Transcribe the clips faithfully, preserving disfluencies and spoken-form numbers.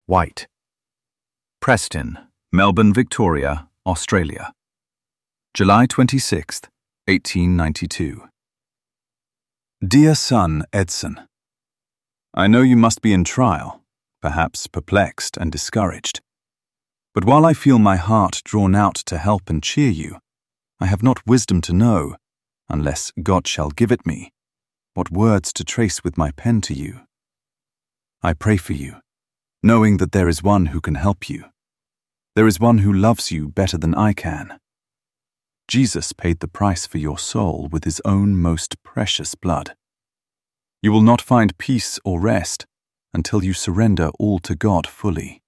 White. Preston, Melbourne, Victoria, Australia. July twenty-sixth, eighteen ninety-two. Dear son Edson, I know you must be in trial, perhaps perplexed and discouraged. But while I feel my heart drawn out to help and cheer you, I have not wisdom to know, unless God shall give it me, what words to trace with my pen to you. I pray for you, knowing that there is one who can help you. There is one who loves you better than I can. Jesus paid the price for your soul with his own most precious blood. You will not find peace or rest until you surrender all to God fully.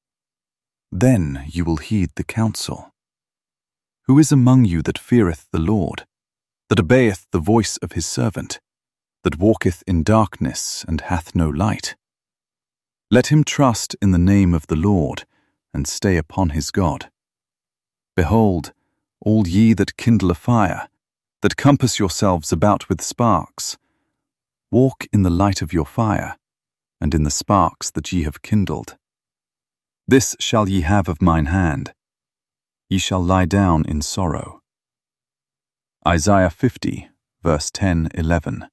Then you will heed the counsel. Who is among you that feareth the Lord, that obeyeth the voice of his servant, that walketh in darkness and hath no light? Let him trust in the name of the Lord, and stay upon his God. Behold, all ye that kindle a fire, that compass yourselves about with sparks, walk in the light of your fire, and in the sparks that ye have kindled. This shall ye have of mine hand. Ye shall lie down in sorrow. Isaiah fifty, verse ten eleven.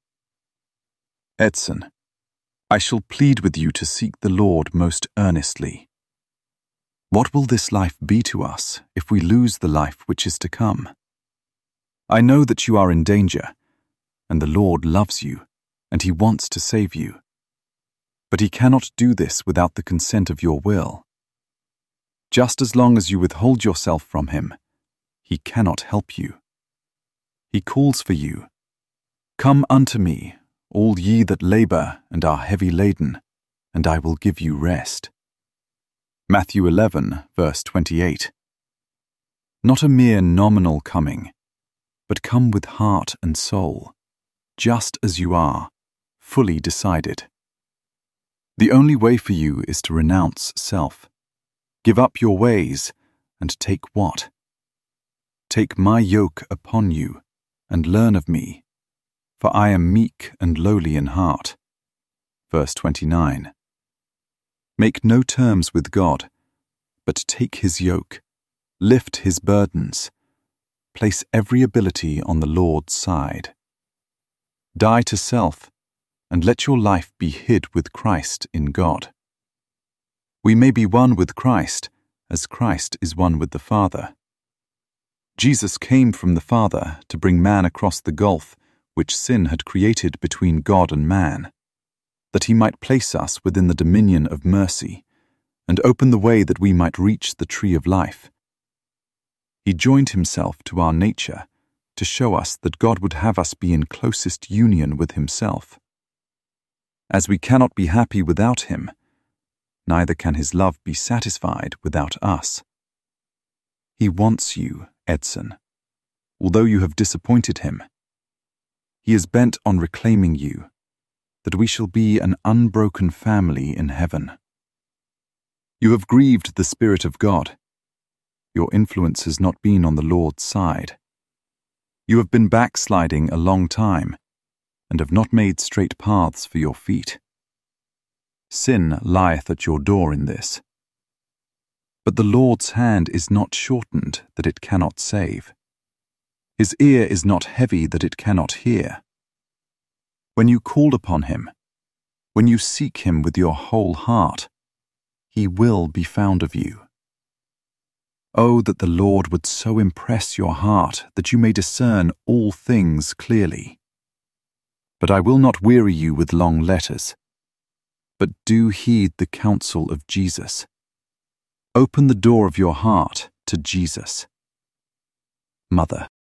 Edson, I shall plead with you to seek the Lord most earnestly. What will this life be to us if we lose the life which is to come? I know that you are in danger, and the Lord loves you, and he wants to save you. But he cannot do this without the consent of your will. Just as long as you withhold yourself from him, he cannot help you. He calls for you. Come unto me, all ye that labor and are heavy laden, and I will give you rest. Matthew eleven, verse twenty-eight. Not a mere nominal coming, but come with heart and soul, just as you are, fully decided. The only way for you is to renounce self. Give up your ways, and take what? Take my yoke upon you, and learn of me, for I am meek and lowly in heart. Verse twenty-nine. Make no terms with God, but take his yoke, lift his burdens, place every ability on the Lord's side. Die to self, and let your life be hid with Christ in God. We may be one with Christ, as Christ is one with the Father. Jesus came from the Father to bring man across the gulf which sin had created between God and man, that he might place us within the dominion of mercy, and open the way that we might reach the tree of life. He joined himself to our nature to show us that God would have us be in closest union with himself. As we cannot be happy without him, neither can his love be satisfied without us. He wants you, Edson, although you have disappointed him. He is bent on reclaiming you, that we shall be an unbroken family in heaven. You have grieved the Spirit of God. Your influence has not been on the Lord's side. You have been backsliding a long time, and have not made straight paths for your feet. Sin lieth at your door in this. But the Lord's hand is not shortened that it cannot save. His ear is not heavy that it cannot hear. When you call upon him, when you seek him with your whole heart, he will be found of you. Oh, that the Lord would so impress your heart that you may discern all things clearly. But I will not weary you with long letters, but do heed the counsel of Jesus. Open the door of your heart to Jesus. Mother.